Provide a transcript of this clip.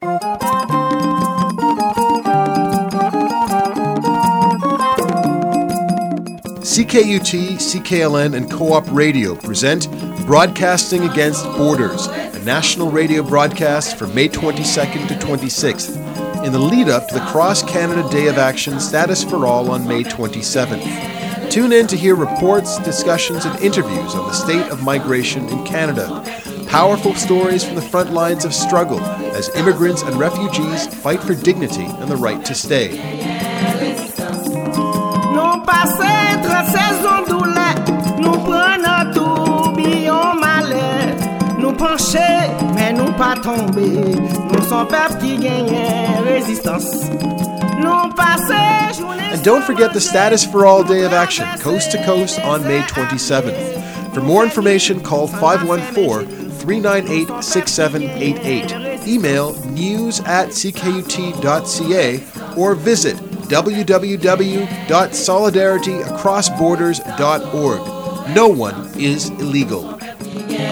CKUT, CKLN, and Co-op Radio present Broadcasting Against Borders, a national radio broadcast from May 22nd to 26th, in the lead-up to the Cross-Canada Day of Action Status for All on May 27th. Tune in to hear reports, discussions, and interviews on the state of migration in Canada. Powerful stories from the front lines of struggle as immigrants and refugees fight for dignity and the right to stay. And don't forget the Status for All Day of Action, coast to coast on May 27th. For more information, call 514-398-6788. Email news@ckut.ca or visit www.solidarityacrossborders.org. No one is illegal.